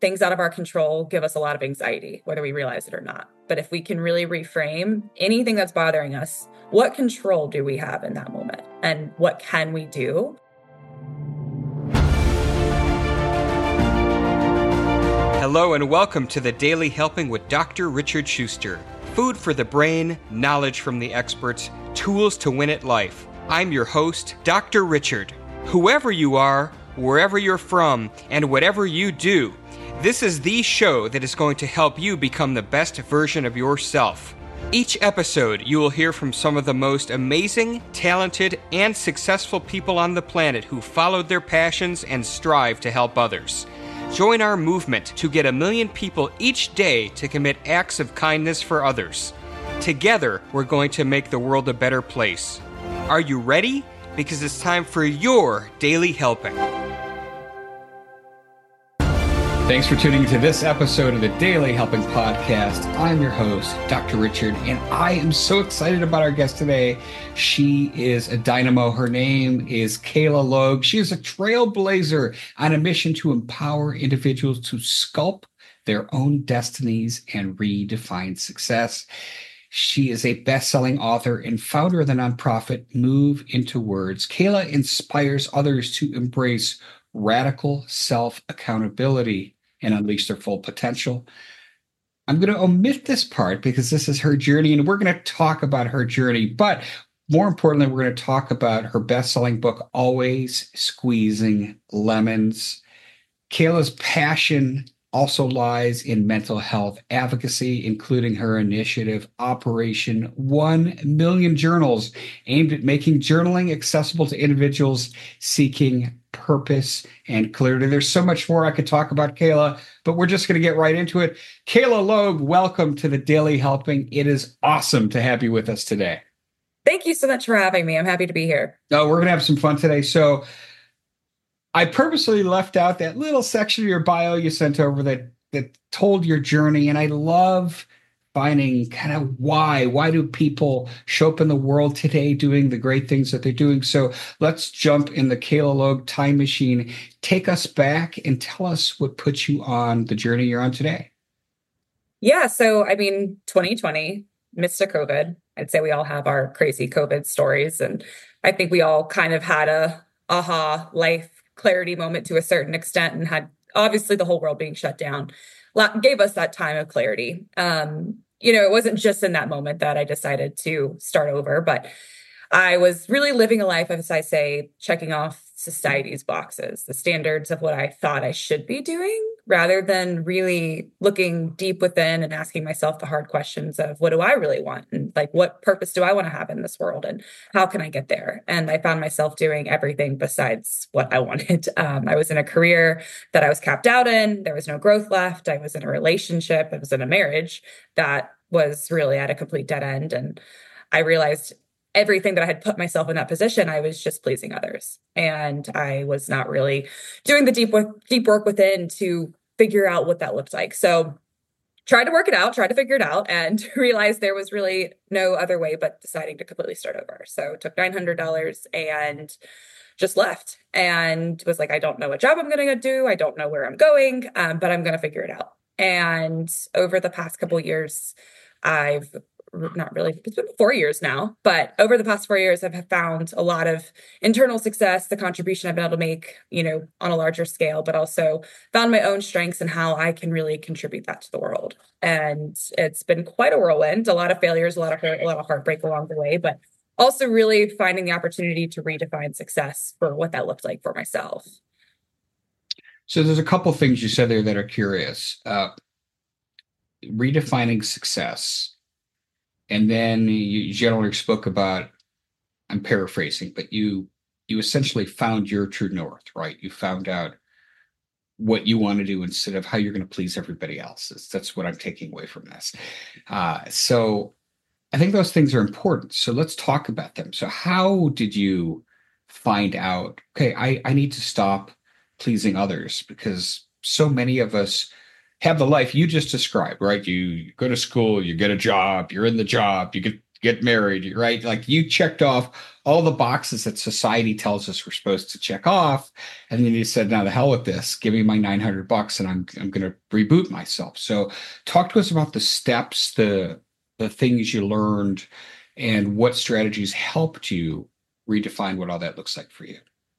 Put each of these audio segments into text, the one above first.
things out of our control give us a lot of anxiety, whether we realize it or not. But if we can really reframe anything that's bothering us, what control do we have in that moment? And what can we do? Hello and welcome to the Daily Helping with Dr. Richard Schuster. Food for the brain, knowledge from the experts, tools to win at life. I'm your host, Dr. Richard. Whoever you are, wherever you're from, and whatever you do, this is the show that is going to help you become the best version of yourself. Each episode, you will hear from some of the most amazing, talented, and successful people on the planet who followed their passions and strive to help others. Join our movement to get 1 million people each day to commit acts of kindness for others. Together, we're going to make the world a better place. Are you ready? Because it's time for your Daily Helping. Thanks for tuning into this episode of the Daily Helping Podcast. I'm your host, Dr. Richard, and I am so excited about our guest today. She is a dynamo. Her name is Kayla Logue. She is a trailblazer on a mission to empower individuals to sculpt their own destinies and redefine success. She is a best-selling author and founder of the nonprofit Move Into Words. Kayla inspires others to embrace radical self-accountability and unleash their full potential. I'm going to omit this part because this is her journey, and we're going to talk about her journey. But more importantly, we're going to talk about her best-selling book, Always Squeezing Lemons. Kayla's passion also lies in mental health advocacy, including her initiative, Operation 1 Million Journals, aimed at making journaling accessible to individuals seeking purpose and clarity. There's so much more I could talk about, Kayla, but we're just going to get right into it. Kayla Logue, welcome to the Daily Helping. It is awesome to have you with us today. Thank you so much for having me. I'm happy to be here. We're going to have some fun today. So I purposely left out that little section of your bio you sent over that told your journey. And I love finding kind of why do people show up in the world today doing the great things that they're doing. So let's jump in the Kayla Logue time machine. Take us back and tell us what put you on the journey you're on today. Yeah. So, 2020, midst of COVID, I'd say we all have our crazy COVID stories. And I think we all kind of had a aha life clarity moment to a certain extent, and had obviously the whole world being shut down gave us that time of clarity. It wasn't just in that moment that I decided to start over, but I was really living a life, as I say, checking off society's boxes, the standards of what I thought I should be doing, rather than really looking deep within and asking myself the hard questions of what do I really want? And what purpose do I want to have in this world? And how can I get there? And I found myself doing everything besides what I wanted. I was in a career that I was capped out in. There was no growth left. I was in a relationship. I was in a marriage that was really at a complete dead end. And I realized everything that I had put myself in that position, I was just pleasing others. And I was not really doing the deep work within to figure out what that looked like. So tried to figure it out, and realized there was really no other way but deciding to completely start over. So took $900 and just left, and was like, I don't know what job I'm going to do. I don't know where I'm going, but I'm going to figure it out. And over the past couple of years, it's been 4 years now, but over the past 4 years, I've found a lot of internal success, the contribution I've been able to make, on a larger scale, but also found my own strengths and how I can really contribute that to the world. And it's been quite a whirlwind, a lot of failures, a lot of hurt, a lot of heartbreak along the way, but also really finding the opportunity to redefine success for what that looked like for myself. So there's a couple things you said there that are curious. Redefining success. And then you generally spoke about, I'm paraphrasing, but you essentially found your true north, right? You found out what you want to do instead of how you're going to please everybody else. That's what I'm taking away from this. So I think those things are important. So let's talk about them. So how did you find out, okay, I need to stop pleasing others? Because so many of us have the life you just described, right? You go to school, you get a job, you're in the job, you get get married, right? Like you checked off all the boxes that society tells us we're supposed to check off. And then you said, now the hell with this, give me my $900 and I'm going to reboot myself. So talk to us about the steps, the things you learned and what strategies helped you redefine what all that looks like for you.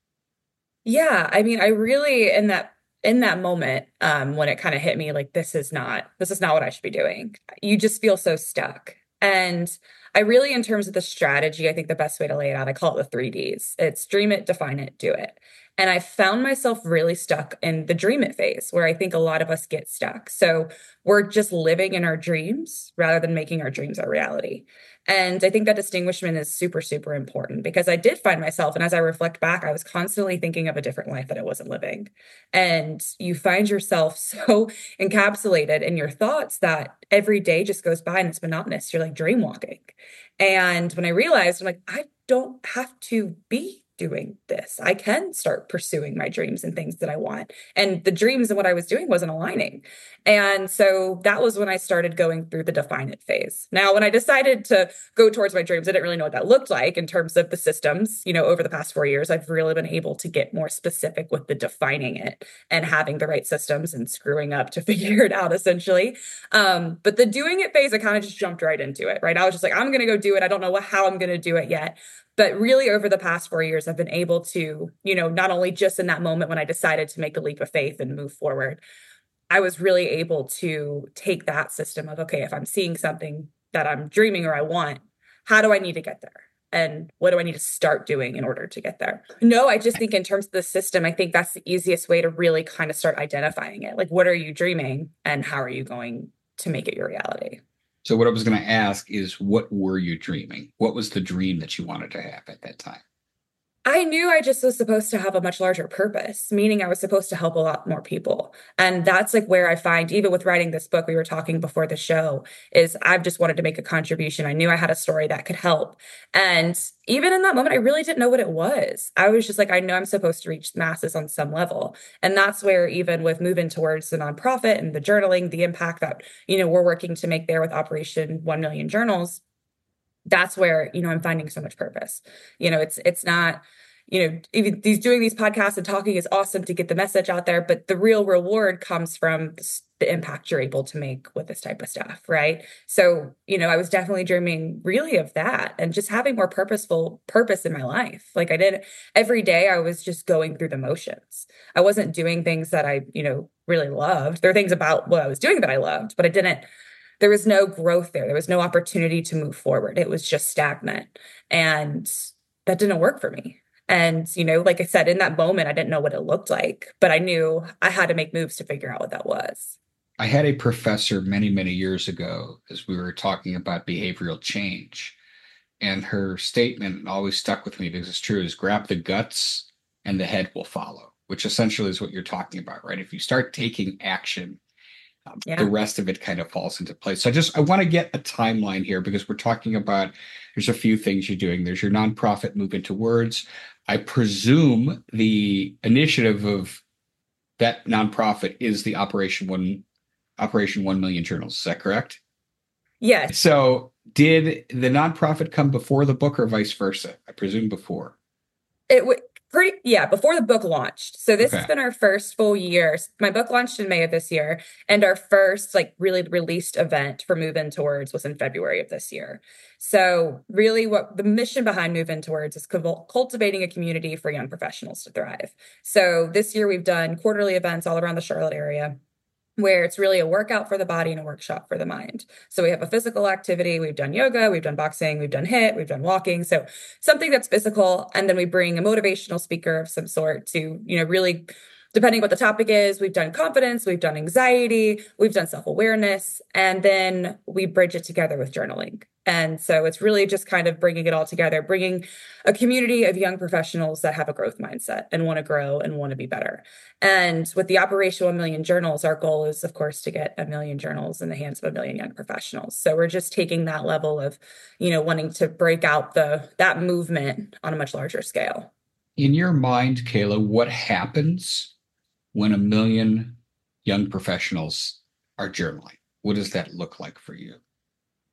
Yeah, I mean, I really in that moment, when it kind of hit me, like this is not what I should be doing. You just feel so stuck. And I really, in terms of the strategy, I think the best way to lay it out, I call it the three Ds. It's dream it, define it, do it. And I found myself really stuck in the dream it phase where I think a lot of us get stuck. So we're just living in our dreams rather than making our dreams our reality. And I think that distinguishment is super, super important because I did find myself, and as I reflect back, I was constantly thinking of a different life that I wasn't living. And you find yourself so encapsulated in your thoughts that every day just goes by and it's monotonous. You're like dream walking. And when I realized, I'm like, I don't have to be doing this. I can start pursuing my dreams and things that I want. And the dreams and what I was doing wasn't aligning. And so that was when I started going through the define it phase. Now, when I decided to go towards my dreams, I didn't really know what that looked like in terms of the systems. Over the past 4 years, I've really been able to get more specific with the defining it and having the right systems and screwing up to figure it out essentially. But the doing it phase, I kind of just jumped right into it, right? I was just like, I'm going to go do it. I don't know how I'm going to do it yet. But really, over the past 4 years, I've been able to, not only just in that moment when I decided to make the leap of faith and move forward, I was really able to take that system of, okay, if I'm seeing something that I'm dreaming or I want, how do I need to get there? And what do I need to start doing in order to get there? No, I just think in terms of the system, I think that's the easiest way to really kind of start identifying it. Like, what are you dreaming and how are you going to make it your reality? So what I was going to ask is, what were you dreaming? What was the dream that you wanted to have at that time? I knew I just was supposed to have a much larger purpose, meaning I was supposed to help a lot more people. And that's like where I find, even with writing this book, we were talking before the show, is I've just wanted to make a contribution. I knew I had a story that could help. And even in that moment, I really didn't know what it was. I was just like, I know I'm supposed to reach masses on some level. And that's where, even with moving towards the nonprofit and the journaling, the impact that, we're working to make there with Operation 1 Million Journals, that's where, I'm finding so much purpose. It's not, even doing these podcasts and talking is awesome to get the message out there, but the real reward comes from the impact you're able to make with this type of stuff, right? So, I was definitely dreaming really of that and just having more purposeful purpose in my life. Like I did every day, I was just going through the motions. I wasn't doing things that I, really loved. There are things about what I was doing that I loved, but there was no growth there. There was no opportunity to move forward. It was just stagnant. And that didn't work for me. And, like I said, in that moment, I didn't know what it looked like, but I knew I had to make moves to figure out what that was. I had a professor many, many years ago as we were talking about behavioral change. And her statement always stuck with me because it's true, is grab the guts and the head will follow, which essentially is what you're talking about, right? If you start taking action, the rest of it kind of falls into place. So I want to get a timeline here because we're talking about, there's a few things you're doing. There's your nonprofit Move Into Words. I presume the initiative of that nonprofit is the Operation 1 Million Journals. Is that correct? Yes. So did the nonprofit come before the book or vice versa? I presume before. It would before the book launched. So this has been our first full year. My book launched in May of this year, and our first really released event for Move Into Words was in February of this year. So really what the mission behind Move Into Words is cultivating a community for young professionals to thrive. So this year we've done quarterly events all around the Charlotte area, where it's really a workout for the body and a workshop for the mind. So we have a physical activity. We've done yoga, we've done boxing, we've done HIIT, we've done walking. So something that's physical. And then we bring a motivational speaker of some sort to, really, depending what the topic is, we've done confidence, we've done anxiety, we've done self-awareness, and then we bridge it together with journaling. And so it's really just kind of bringing it all together, bringing a community of young professionals that have a growth mindset and want to grow and want to be better. And with the Operation 1 Million Journals, our goal is, of course, to get 1 million journals in the hands of 1 million young professionals. So we're just taking that level of, wanting to break out that movement on a much larger scale. In your mind, Kayla, what happens when 1 million young professionals are journaling? What does that look like for you?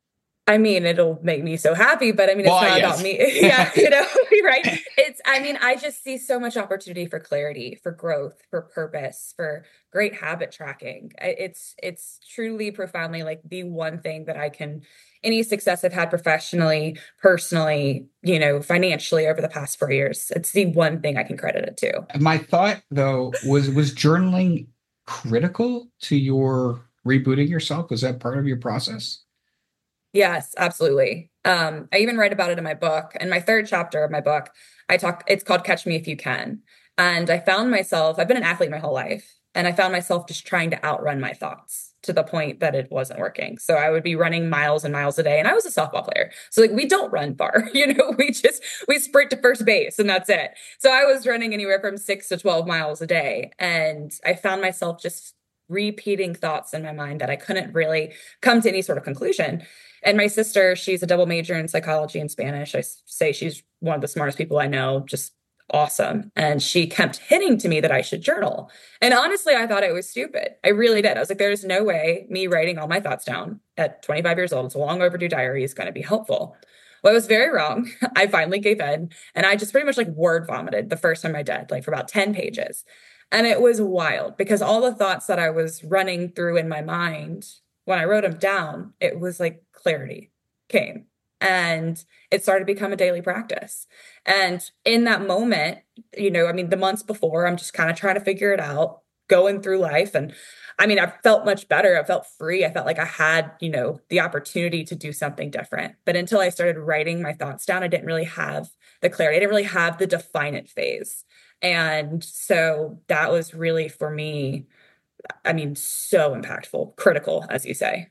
I mean, it'll make me so happy, but I mean, it's Well, not about yes. me. Yeah, right? I mean, I just see so much opportunity for clarity, for growth, for purpose, for great habit tracking. It's truly profoundly like the one thing that I can, any success I've had professionally, personally, financially over the past 4 years, it's the one thing I can credit it to. My thought though was journaling critical to your rebooting yourself? Was that part of your process? Yes, absolutely. I even write about it in my book. In my third chapter of my book, it's called Catch Me If You Can. And I found myself, I've been an athlete my whole life, and I found myself just trying to outrun my thoughts to the point that it wasn't working. So I would be running miles and miles a day, and I was a softball player. So like we don't run far, we sprint to first base and that's it. So I was running anywhere from 6 to 12 miles a day. And I found myself just repeating thoughts in my mind that I couldn't really come to any sort of conclusion. And my sister, she's a double major in psychology and Spanish. I say she's one of the smartest people I know, just awesome. And she kept hinting to me that I should journal. And honestly, I thought it was stupid. I really did. I was like, there's no way me writing all my thoughts down at 25 years old, it's a long overdue diary, is going to be helpful. Well, I was very wrong. I finally gave in and I just pretty much like word vomited the first time I did, like for about 10 pages. And it was wild because all the thoughts that I was running through in my mind, when I wrote them down, it was like clarity came and it started to become a daily practice. And in that moment, I mean, the months before, I'm just kind of trying to figure it out, going through life. And I mean, I felt much better. I felt free. I felt like I had, the opportunity to do something different. But until I started writing my thoughts down, I didn't really have the clarity. I didn't really have the define it phase. And so that was really for me, I mean, so impactful, critical, as you say.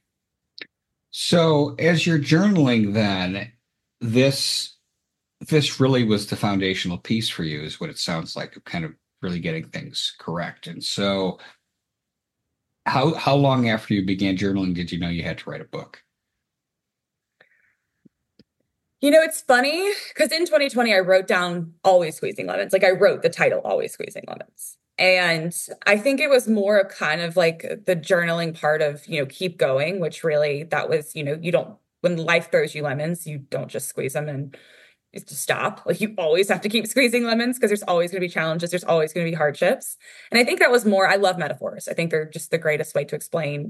So as you're journaling, then this this really was the foundational piece for you, is what it sounds like, of kind of really getting things correct. And so how long after you began journaling did you know you had to write a book? It's funny because in 2020, I wrote down Always Squeezing Lemons. Like I wrote the title Always Squeezing Lemons. And I think it was more of kind of like the journaling part of, keep going, which really that was, you don't, when life throws you lemons, you don't just squeeze them and just stop. Like you always have to keep squeezing lemons because there's always going to be challenges. There's always going to be hardships. And I think that was more, I love metaphors. I think they're just the greatest way to explain,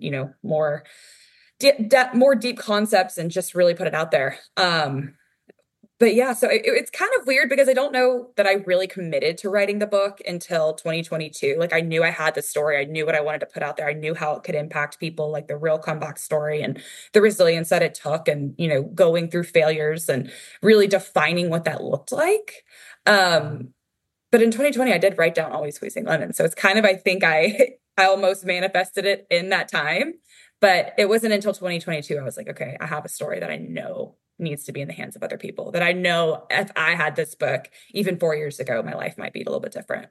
more deep concepts and just really put it out there. But yeah, so it's kind of weird because I don't know that I really committed to writing the book until 2022. Like I knew I had the story. I knew what I wanted to put out there. I knew how it could impact people, like the real comeback story and the resilience that it took and, going through failures and really defining what that looked like. But in 2020, I did write down Always Squeezing Lemons. So it's kind of, I think I almost manifested it in that time. But it wasn't until 2022 I was like, okay, I have a story that I know needs to be in the hands of other people. That I know if I had this book even 4 years ago, my life might be a little bit different.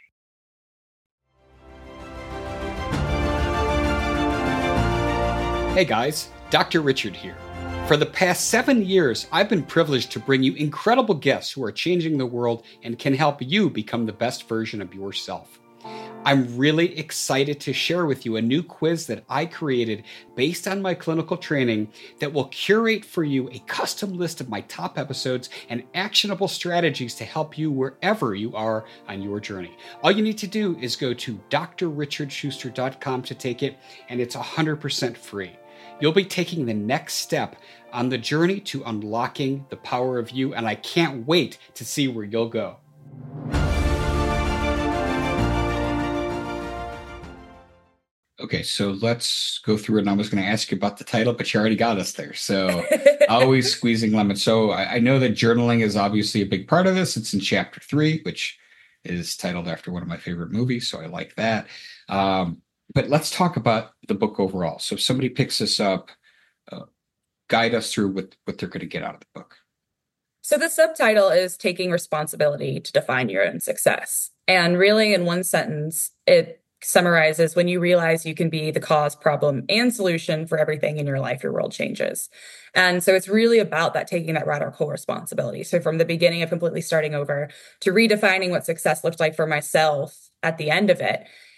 Hey guys, Dr. Richard here. For the past 7 years, I've been privileged to bring you incredible guests who are changing the world and can help you become the best version of yourself. I'm really excited to share with you a new quiz that I created based on my clinical training that will curate for you a custom list of my top episodes and actionable strategies to help you wherever you are on your journey. All you need to do is go to drrichardschuster.com to take it, and it's 100% free. You'll be taking the next step on the journey to unlocking the power of you, and I can't wait to see where you'll go. Okay, so let's go through it. And I was going to ask you about the title, but you already got us there. So Always Squeezing Lemons. So I know that journaling is obviously a big part of this. It's in chapter 3, which is titled after one of my favorite movies. So I like that. But let's talk about the book overall. So if somebody picks this up, guide us through what they're going to get out of the book. So the subtitle is Taking Responsibility to Define Your Own Success. And really in one sentence, it summarizes when you realize you can be the cause, problem, and solution for everything in your life, your world changes. And so it's really about that, taking that radical responsibility. So from the beginning of completely starting over to redefining what success looked like for myself at the end of it,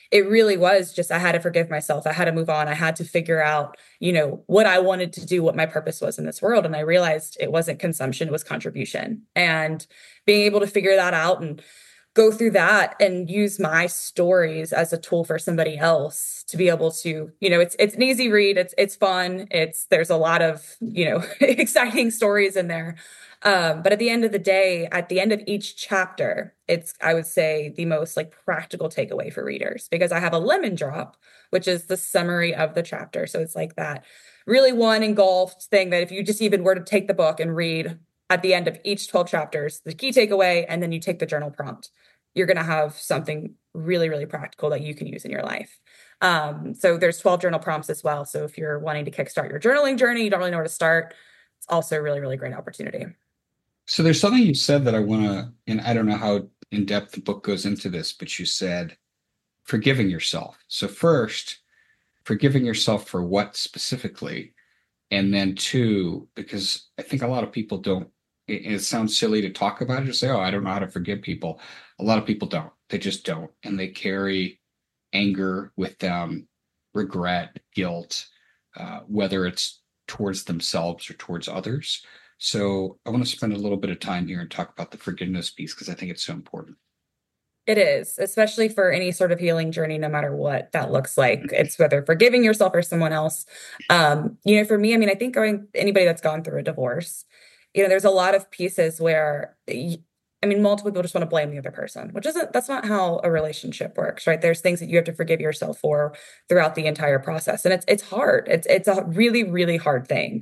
it really was just, I had to forgive myself. I had to move on. I had to figure out, what I wanted to do, what my purpose was in this world. And I realized it wasn't consumption, it was contribution. And being able to figure that out and go through that and use my stories as a tool for somebody else to be able to, it's an easy read. It's fun. There's a lot of, exciting stories in there. But at the end of the day, at the end of each chapter, it's, I would say, the most like practical takeaway for readers, because I have a lemon drop, which is the summary of the chapter. So it's like that really one engulfed thing that if you just even were to take the book and read at the end of each 12 chapters, the key takeaway, and then you take the journal prompt, you're going to have something really, really practical that you can use in your life. So there's 12 journal prompts as well. So if you're wanting to kickstart your journaling journey, you don't really know where to start, it's also a really, really great opportunity. So there's something you said that I want to, and I don't know how in depth the book goes into this, but you said forgiving yourself. So first, forgiving yourself for what specifically? And then two, because I think a lot of people don't, it sounds silly to talk about it or say, oh, I don't know how to forgive people. A lot of people don't. They just don't. And they carry anger with them, regret, guilt, whether it's towards themselves or towards others. So I want to spend a little bit of time here and talk about the forgiveness piece, because I think it's so important. It is, especially for any sort of healing journey, no matter what that looks like. It's whether forgiving yourself or someone else. For me, I think anybody that's gone through a divorce, there's a lot of pieces where, multiple people just want to blame the other person, that's not how a relationship works, right? There's things that you have to forgive yourself for throughout the entire process. And it's hard. It's a really, really hard thing.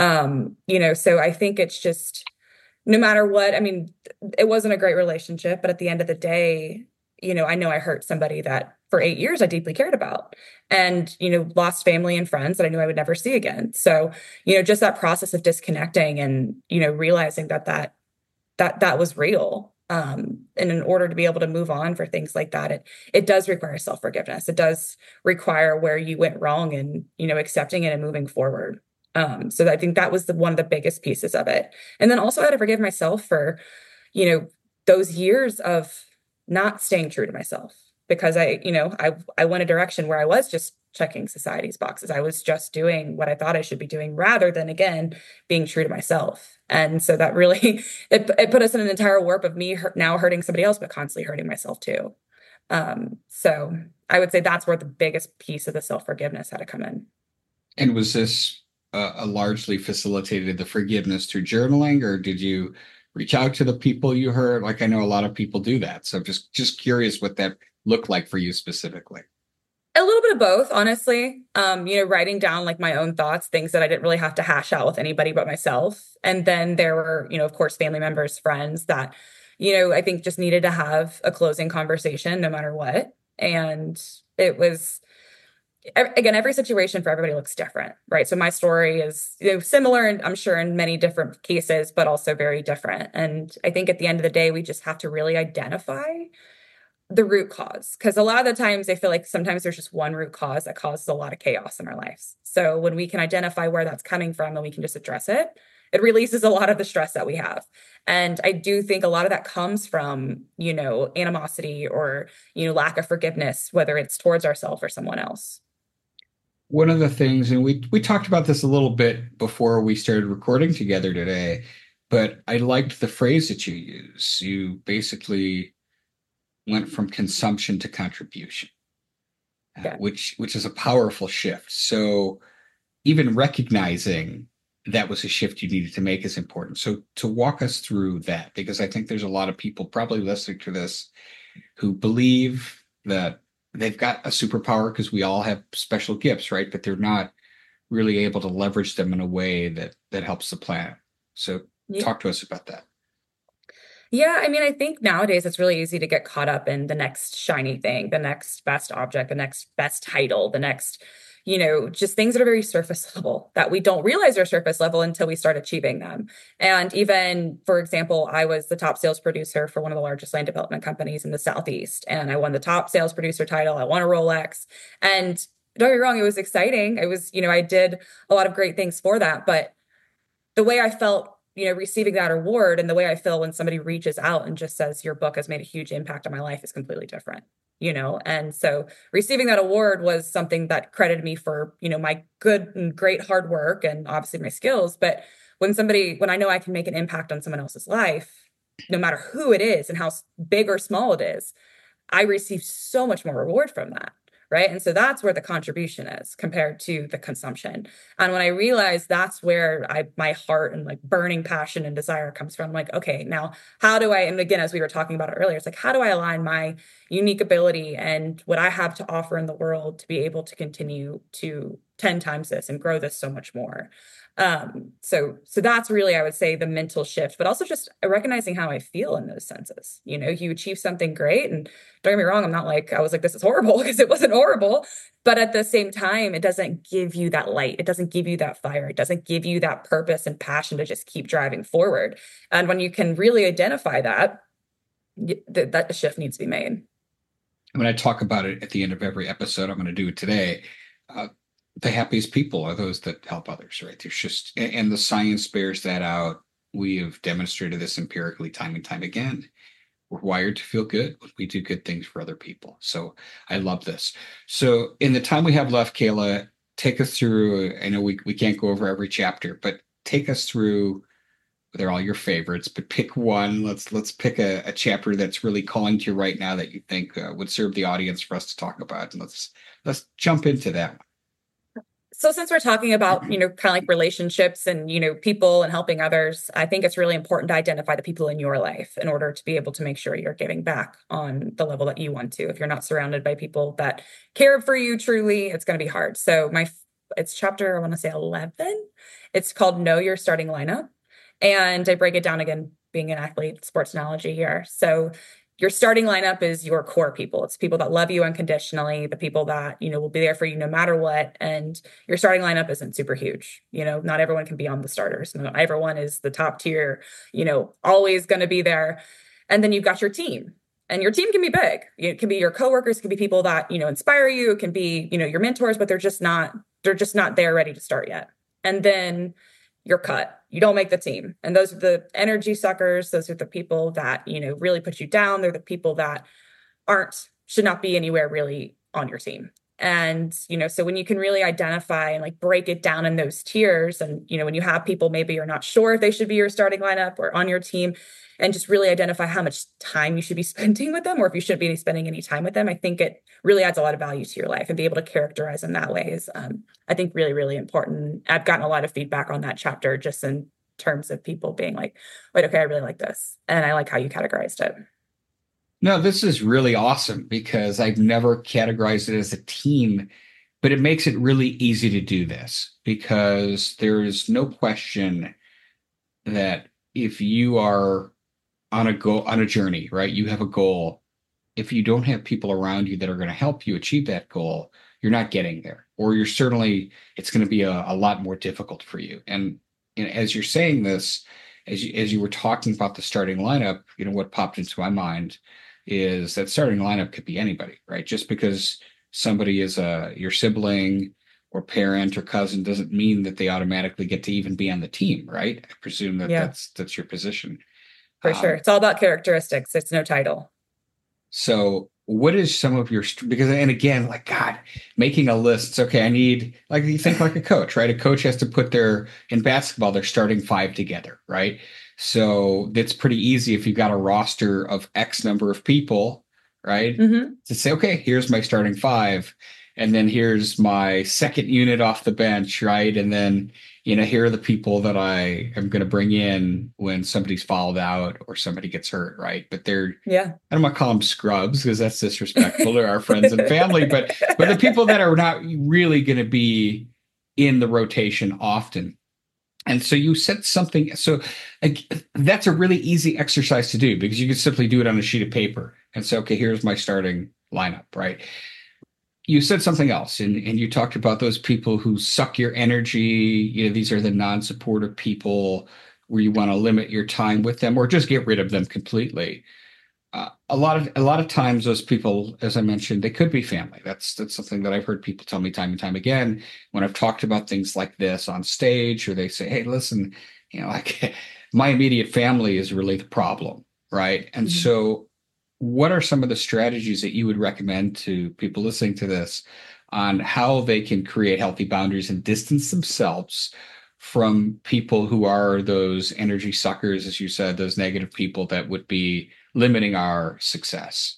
So I think it's just, no matter what, it wasn't a great relationship, but at the end of the day, I know I hurt somebody that for 8 years I deeply cared about, and, lost family and friends that I knew I would never see again. So, just that process of disconnecting and, realizing that was real. And in order to be able to move on for things like that, it does require self-forgiveness. It does require where you went wrong and, accepting it and moving forward. So I think that was one of the biggest pieces of it. And then also I had to forgive myself for, those years of not staying true to myself, because I went a direction where I was just checking society's boxes. I was just doing what I thought I should be doing rather than, again, being true to myself. And so that really, it put us in an entire warp of me now hurting somebody else, but constantly hurting myself too. So I would say that's where the biggest piece of the self-forgiveness had to come in. And was this a largely facilitated the forgiveness through journaling, or did you reach out to the people you hurt? Like, I know a lot of people do that. So just curious what that looked like for you specifically. A little bit of both, honestly. Writing down like my own thoughts, things that I didn't really have to hash out with anybody but myself. And then there were, of course, family members, friends that, I think just needed to have a closing conversation no matter what. And it was, again, every situation for everybody looks different, right? So my story is, similar, and I'm sure in many different cases, but also very different. And I think at the end of the day, we just have to really identify the root cause, because a lot of the times I feel like sometimes there's just one root cause that causes a lot of chaos in our lives. So when we can identify where that's coming from and we can just address it, it releases a lot of the stress that we have. And I do think a lot of that comes from, animosity or, lack of forgiveness, whether it's towards ourselves or someone else. One of the things, and we talked about this a little bit before we started recording together today, but I liked the phrase that you use. You basically went from consumption to contribution, which is a powerful shift. So even recognizing that was a shift you needed to make is important. So to walk us through that, because I think there's a lot of people probably listening to this who believe that they've got a superpower because we all have special gifts, right? But they're not really able to leverage them in a way that helps the planet. So talk to us about that. Yeah, I think nowadays it's really easy to get caught up in the next shiny thing, the next best object, the next best title, the next, just things that are very surface level that we don't realize are surface level until we start achieving them. And even, for example, I was the top sales producer for one of the largest land development companies in the Southeast, and I won the top sales producer title. I won a Rolex, and don't get me wrong, it was exciting. It was, I did a lot of great things for that, but the way I felt receiving that award and the way I feel when somebody reaches out and just says, your book has made a huge impact on my life is completely different, and so receiving that award was something that credited me for, my good and great hard work and obviously my skills. But when I know I can make an impact on someone else's life, no matter who it is and how big or small it is, I receive so much more reward from that. Right. And so that's where the contribution is compared to the consumption. And when I realized that's where my heart and like burning passion and desire comes from, I'm like, okay, now how do I, and again, as we were talking about it earlier, it's like, how do I align my unique ability and what I have to offer in the world to be able to continue to 10 times this and grow this so much more? So that's really, I would say, the mental shift, but also just recognizing how I feel in those senses. You achieve something great, and don't get me wrong, I was like, this is horrible, because it wasn't horrible. But at the same time, it doesn't give you that light. It doesn't give you that fire. It doesn't give you that purpose and passion to just keep driving forward. And when you can really identify that, that shift needs to be made. When I talk about it at the end of every episode, I'm going to do it today. The happiest people are those that help others, right? There's just, and the science bears that out. We have demonstrated this empirically time and time again. We're wired to feel good when we do good things for other people. So I love this. So in the time we have left, Kayla, take us through, I know we can't go over every chapter, but take us through, they're all your favorites, but pick one. Let's pick a chapter that's really calling to you right now that you think would serve the audience for us to talk about. And let's jump into that one. So since we're talking about, kind of like relationships and, people and helping others, I think it's really important to identify the people in your life in order to be able to make sure you're giving back on the level that you want to. If you're not surrounded by people that care for you truly, it's going to be hard. So it's chapter, I want to say 11. It's called Know Your Starting Lineup. And I break it down, again, being an athlete, sports analogy here. So your starting lineup is your core people. It's people that love you unconditionally, the people that, will be there for you no matter what. And your starting lineup isn't super huge. Not everyone can be on the starters. Not everyone is the top tier, always going to be there. And then you've got your team. And your team can be big. It can be your coworkers, it can be people that, inspire you. It can be, your mentors, but they're just not there ready to start yet. And then you're cut. You don't make the team. And those are the energy suckers. Those are the people that, really put you down. They're the people that should not be anywhere really on your team. And, so when you can really identify and like break it down in those tiers, and, when you have people, maybe you're not sure if they should be your starting lineup or on your team, and just really identify how much time you should be spending with them, or if you shouldn't be spending any time with them, I think it really adds a lot of value to your life, and be able to characterize them that way is, I think, really, really important. I've gotten a lot of feedback on that chapter, just in terms of people being like, wait, okay, I really like this. And I like how you categorized it. No, this is really awesome, because I've never categorized it as a team, but it makes it really easy to do this, because there's no question that if you are on a journey, right? You have a goal. If you don't have people around you that are going to help you achieve that goal, you're not getting there, or it's going to be a lot more difficult for you. And as you're saying this, as you were talking about the starting lineup, what popped into my mind is that starting lineup could be anybody, right? Just because somebody is your sibling or parent or cousin doesn't mean that they automatically get to even be on the team, right? I presume that that's your position. For sure. It's all about characteristics. It's no title. So what is some of your, because, and again, like, God, making a list, it's okay. I need, like, you think like a coach, right? A coach has to put in basketball, their starting five together, right? So it's pretty easy if you've got a roster of X number of people, right? Mm-hmm. To say, okay, here's my starting five. And then here's my second unit off the bench, right? And then, here are the people that I am going to bring in when somebody's fouled out or somebody gets hurt, right? But I don't want to call them scrubs, because that's disrespectful to our friends and family, but the people that are not really going to be in the rotation often. And so you said something, so that's a really easy exercise to do, because you can simply do it on a sheet of paper and say, okay, here's my starting lineup, right? You said something else, and you talked about those people who suck your energy. These are the non-supportive people where you want to limit your time with them, or just get rid of them completely. A lot of times, those people, as I mentioned, they could be family. That's something that I've heard people tell me time and time again when I've talked about things like this on stage, or they say, "Hey, listen, like my immediate family is really the problem, right? And so what are some of the strategies that you would recommend to people listening to this on how they can create healthy boundaries and distance themselves from people who are those energy suckers, as you said, those negative people that would be limiting our success?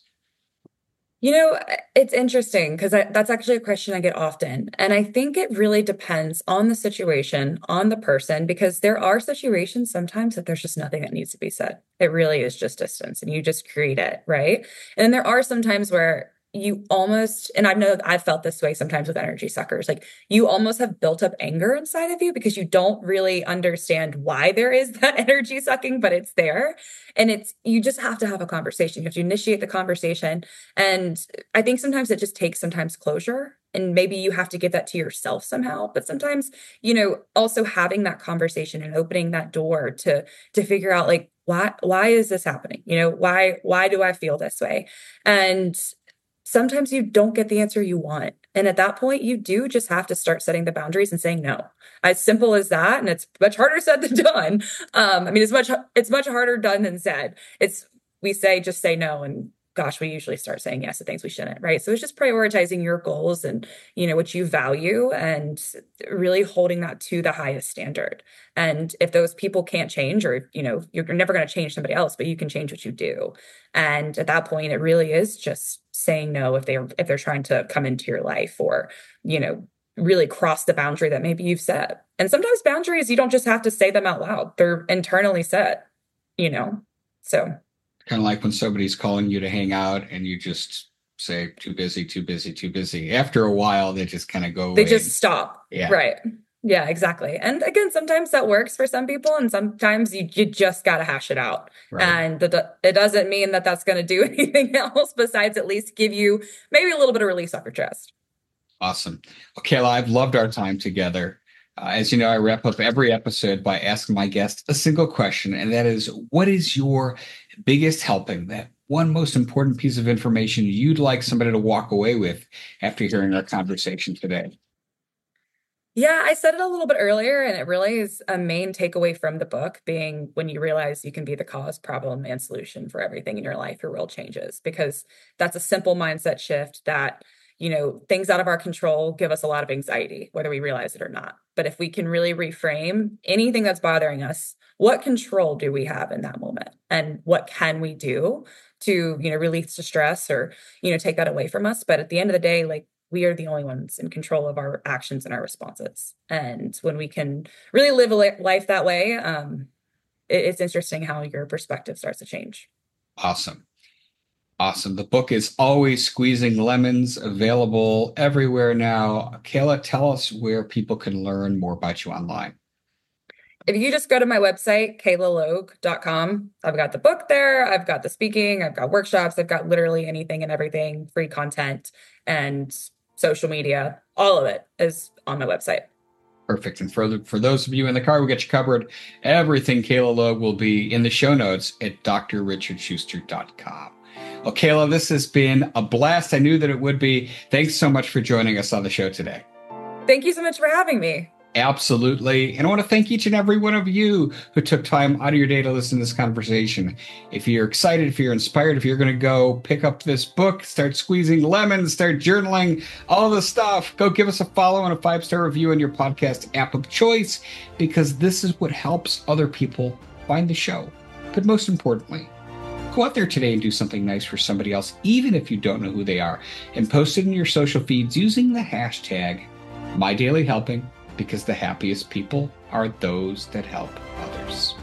It's interesting because that's actually a question I get often. And I think it really depends on the situation, on the person, because there are situations sometimes that there's just nothing that needs to be said. It really is just distance and you just create it, right? And then there are some times where you almost, and I know I've felt this way sometimes with energy suckers, like you almost have built up anger inside of you because you don't really understand why there is that energy sucking, but it's there. And you just have to have a conversation. You have to initiate the conversation. And I think sometimes it just takes sometimes closure. And maybe you have to give that to yourself somehow. But sometimes, also having that conversation and opening that door to figure out like, why is this happening? Why do I feel this way? And sometimes you don't get the answer you want. And at that point, you do just have to start setting the boundaries and saying no. As simple as that. And it's much harder said than done. It's much harder done than said. We say, just say no. And gosh, we usually start saying yes to things we shouldn't, right? So it's just prioritizing your goals and, what you value and really holding that to the highest standard. And if those people can't change or, you're never going to change somebody else, but you can change what you do. And at that point, it really is just saying no if they're trying to come into your life or, really cross the boundary that maybe you've set. And sometimes boundaries, you don't just have to say them out loud. They're internally set, so. Kind of like when somebody's calling you to hang out and you just say, too busy, too busy, too busy. After a while, they just kind of go away. They just stop. Yeah. Right. Yeah, exactly. And again, sometimes that works for some people and sometimes you just got to hash it out. Right. And it doesn't mean that that's going to do anything else besides at least give you maybe a little bit of release off your chest. Awesome. Well, Kayla, I've loved our time together. As you know, I wrap up every episode by asking my guest a single question, and that is, what is your biggest helping, that one most important piece of information you'd like somebody to walk away with after hearing our conversation today? Yeah, I said it a little bit earlier, and it really is a main takeaway from the book being when you realize you can be the cause, problem, and solution for everything in your life, your world changes, because that's a simple mindset shift that things out of our control give us a lot of anxiety, whether we realize it or not. But if we can really reframe anything that's bothering us, what control do we have in that moment? And what can we do to, release the stress or, take that away from us? But at the end of the day, like, we are the only ones in control of our actions and our responses. And when we can really live a life that way, it's interesting how your perspective starts to change. Awesome. The book is Always Squeezing Lemons, available everywhere now. Kayla, tell us where people can learn more about you online. If you just go to my website, kaylalogue.com, I've got the book there. I've got the speaking. I've got workshops. I've got literally anything and everything, free content and social media. All of it is on my website. Perfect. And for those of you in the car, we got you covered. Everything Kayla Logue will be in the show notes at drrichardschuster.com. Well, Kayla, this has been a blast. I knew that it would be. Thanks so much for joining us on the show today. Thank you so much for having me. Absolutely. And I want to thank each and every one of you who took time out of your day to listen to this conversation. If you're excited, if you're inspired, if you're going to go pick up this book, start squeezing lemons, start journaling, all the stuff, go give us a follow and a 5-star review on your podcast app of choice, because this is what helps other people find the show. But most importantly, go out there today and do something nice for somebody else, even if you don't know who they are, and post it in your social feeds using the hashtag MyDailyHelping, because the happiest people are those that help others.